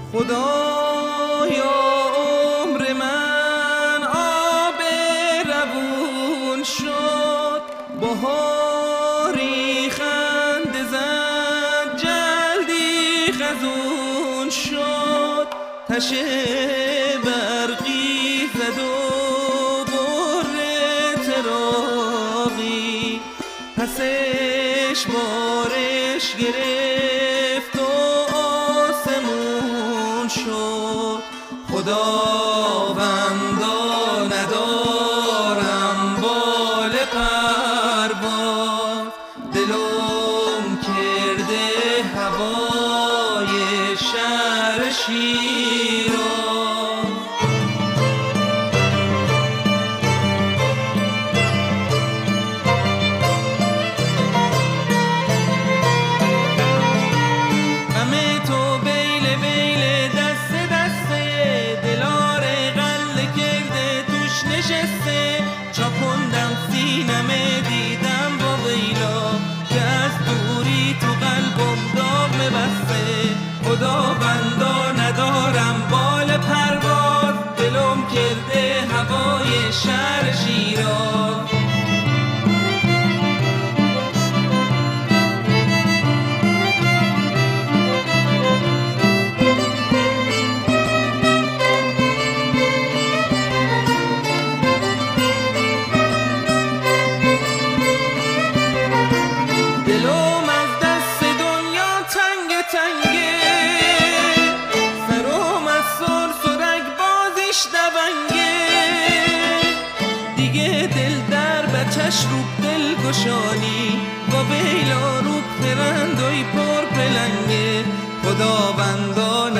خدایا عمر من آب روون شد، بهاری خنده زد جلدی خزون شد، تشه برقی زد و بره تراقی، پسش بارش گرفت و آسمون شد. خداوندا ندارم بال پرواز، دلم کرده هوای شهر شیراز. چاپوندم سینمه دیدم با ویلا، که از دوری تو قلبم داغ بسته. خداوندا ندارم بال پرواز، دلم کرده هوای شهر شیراز. دلم از دست دنیا تنگ تنگه، سرم از سرسرک بازیش دونگه، دیگه دل در بچش روب دل گشانی، با ویلا روب پرندوی پر پلنگه. خداوندا